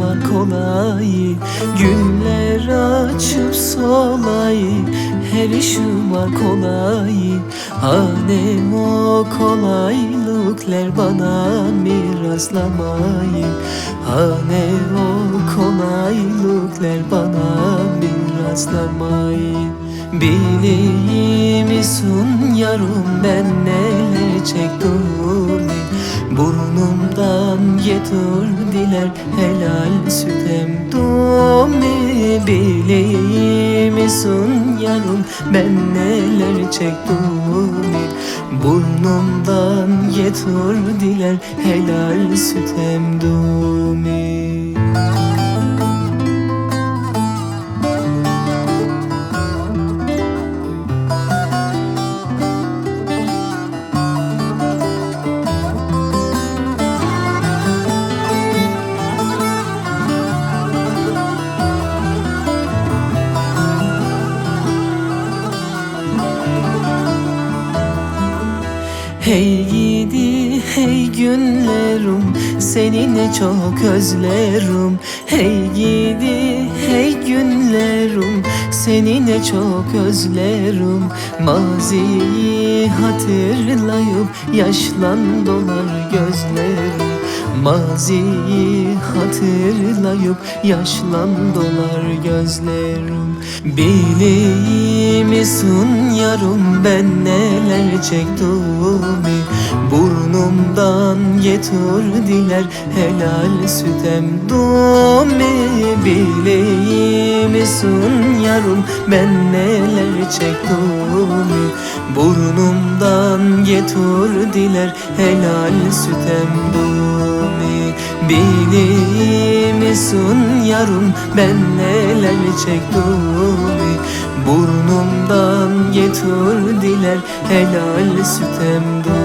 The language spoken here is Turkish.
var kolay, güller açıp solay, her işim var kolay. Hani o kolaylıklar bana miraslamay, hani o kolaylıklar bana miraslamay. Biliyor musun yarım ben neler çektim, burnumdan getirdiler helal süt emdimi. Biliyor musun yarım ben neler çektim, burnumdan getirdiler helal süt emdimi. Hey gidi hey günlerim, seni ne çok özlerim. Hey gidi hey günlerim, seni ne çok özlerim. Maziyi hatırlayıp yaşlan dolar gözlerim. Maziyi hatırlayıp yaşlan dolar gözlerim. Biliyor musun yarım ben neler çektim, burnumdan getirdiler helal süt emdimi. Biliyor musun yarım ben neler çektim, burnumdan getirdiler helal süt emdimi. Biliyor musun yarım ben neler çektim, burnumdan getirdiler helal süt emdimi.